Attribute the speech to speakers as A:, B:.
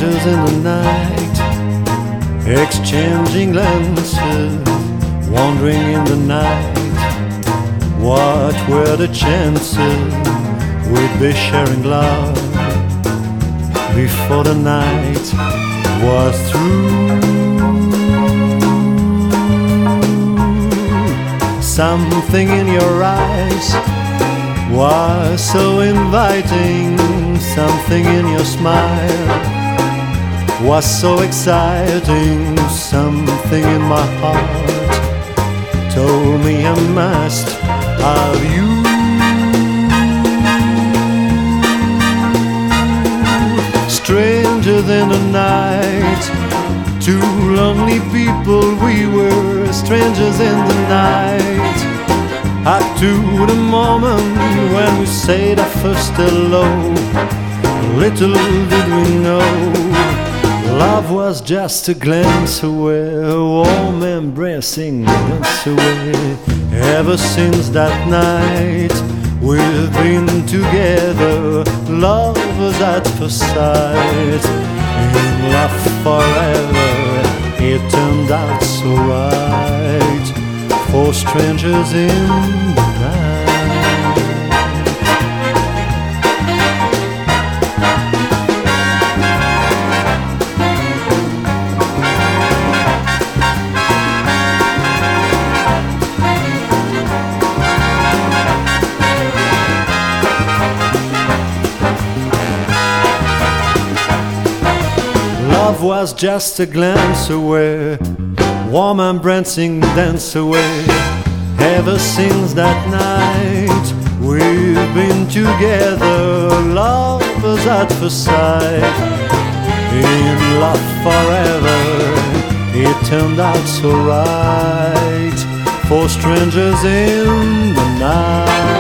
A: strangers in the night, exchanging glances, wandering in the night. What were the chances we'd be sharing love before the night was through? Something in your eyes was so inviting, something in your smile was so exciting, something in my heart told me I must have you. Strangers in the night, two lonely people we were, strangers in the night. Up to the moment when we said our first hello, little did we know love was just a glance away, a warm embracing glance away. Ever since that night we've been together, lovers at first sight, in love forever. It turned out so right for strangers in the night. Love was just a glance away, warm embracing dance away. Ever since that night we've been together, lovers at first sight, in love forever. It turned out so right for strangers in the night.